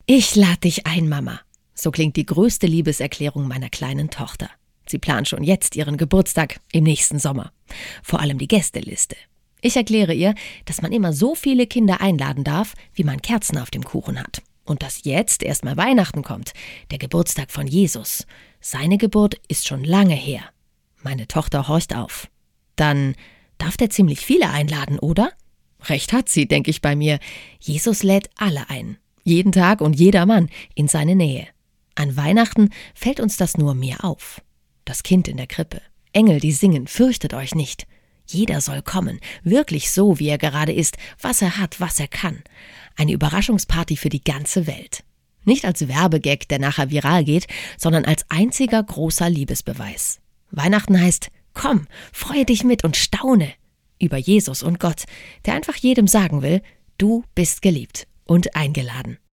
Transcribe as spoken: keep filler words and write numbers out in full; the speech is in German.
Ich lade dich ein, Mama. So klingt die größte Liebeserklärung meiner kleinen Tochter. Sie plant schon jetzt ihren Geburtstag im nächsten Sommer. Vor allem die Gästeliste. Ich erkläre ihr, dass man immer so viele Kinder einladen darf, wie man Kerzen auf dem Kuchen hat. Und dass jetzt erstmal Weihnachten kommt, der Geburtstag von Jesus. Seine Geburt ist schon lange her. Meine Tochter horcht auf. Dann darf der ziemlich viele einladen, oder? Recht hat sie, denke ich bei mir. Jesus lädt alle ein. Jeden Tag und jedermann in seine Nähe. An Weihnachten fällt uns das nur mehr auf. Das Kind in der Krippe, Engel, die singen, fürchtet euch nicht. Jeder soll kommen, wirklich so, wie er gerade ist, was er hat, was er kann. Eine Überraschungsparty für die ganze Welt. Nicht als Werbegag, der nachher viral geht, sondern als einziger großer Liebesbeweis. Weihnachten heißt, komm, freue dich mit und staune über Jesus und Gott, der einfach jedem sagen will, du bist geliebt und eingeladen.